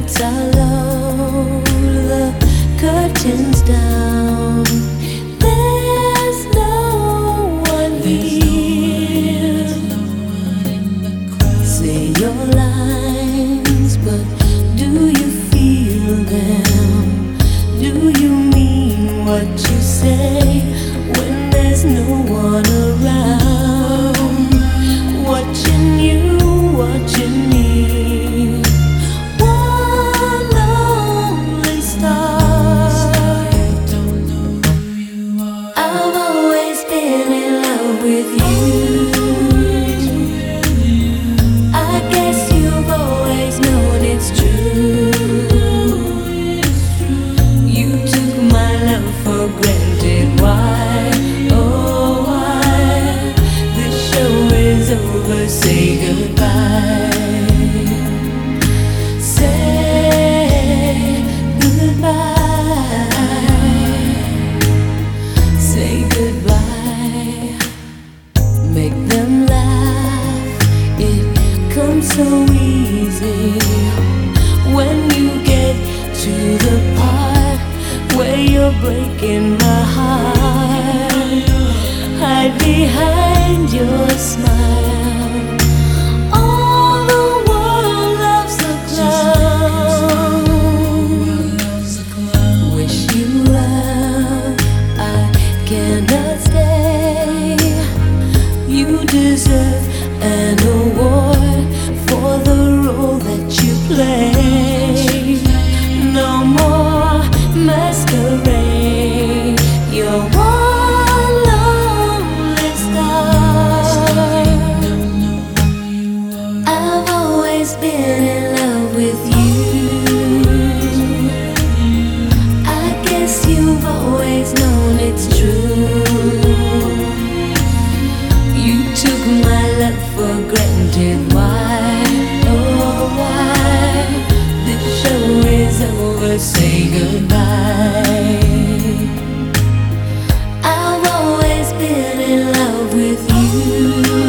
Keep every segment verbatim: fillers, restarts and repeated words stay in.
lights are low, the curtains down. There's no one here. Say your lines, but do you feel them? Do you mean what you say when there's no one around? Watching you, watching me. One lonely star. I've always been in love with you. I guess you've always known it's true. You took my love for granted. Why? Oh, why? This show is over. Say goodbye. Say goodbye. Say goodbye. Make them laugh. It comes so easy when you get to the part where you're breaking my heart. Hide behind your smile. All the world loves a clown. Wish you well, I cannot stay. You deserve an award for the role that you play. No more masquerade. You're one lonely star. I've always been in love with you. I guess you've always known it's true. You took my love for granted. Why? Oh, why? This show is over. Say goodbye. I've always been in love with you.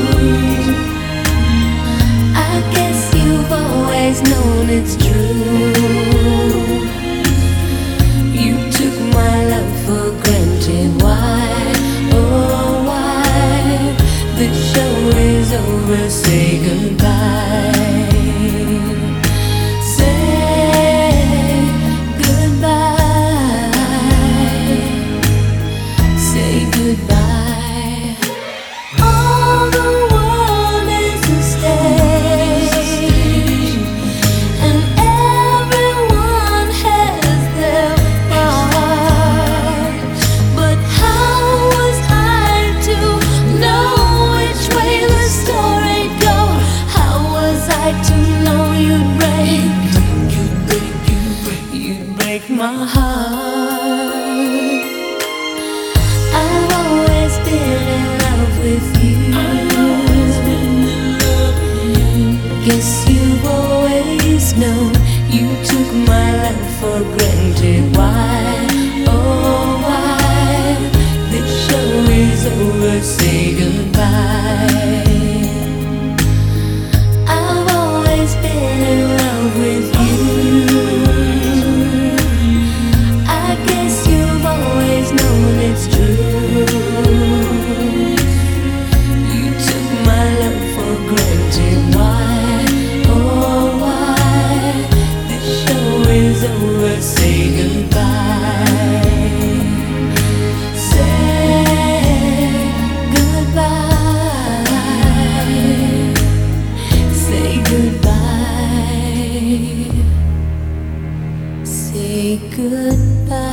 I guess you've always known it's true. You took my love for granted. Why? Oh, why? The show is over. Say goodbye. Say goodbye. Say goodbye. All the world is a stage, and everyone has their part. But how was I to know which way the story'd go? How was I to know you'd break? You'd break, you'd break, you'd break my heart. I've always been in love with you. Guess you've always known. You took my love for granted. Why? Oh, why? This show is over. Say goodbye. I've always been in love with you. I guess you've always known it's true. You took my love for granted. Why? Oh, why? This show is over. Say goodbye. Say goodbye. Say goodbye. Say goodbye.